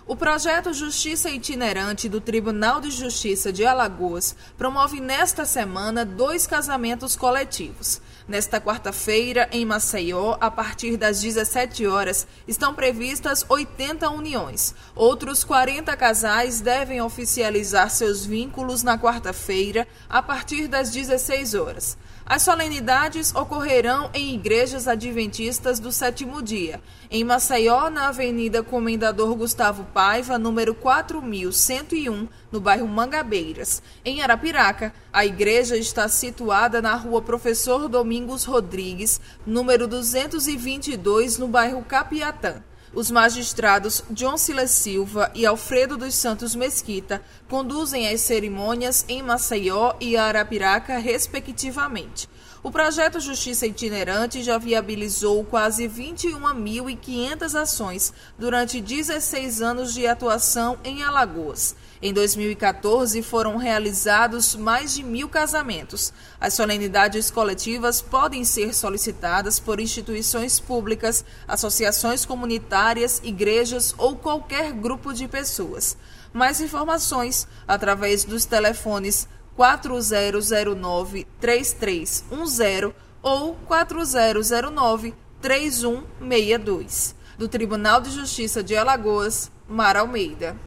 O projeto Justiça Itinerante do Tribunal de Justiça de Alagoas promove nesta semana 2 casamentos coletivos. Nesta quarta-feira, em Maceió, a partir das 17 horas, estão previstas 80 uniões. Outros 40 casais devem oficializar seus vínculos na quarta-feira, a partir das 16 horas. As solenidades ocorrerão em igrejas adventistas do 7º dia. Em Maceió, na Avenida Comendador Gustavo Paiva, número 4101, no bairro Mangabeiras. Em Arapiraca, a igreja está situada na rua Professor Domingos Rodrigues, número 222, no bairro Capiatã. Os magistrados John Silas Silva e Alfredo dos Santos Mesquita conduzem as cerimônias em Maceió e Arapiraca, respectivamente. O projeto Justiça Itinerante já viabilizou quase 21.500 ações durante 16 anos de atuação em Alagoas. Em 2014, foram realizados mais de 1.000 casamentos. As solenidades coletivas podem ser solicitadas por instituições públicas, associações comunitárias, igrejas ou qualquer grupo de pessoas. Mais informações através dos telefones 4009-3310 ou 4009-3162. Do Tribunal de Justiça de Alagoas, Mara Almeida.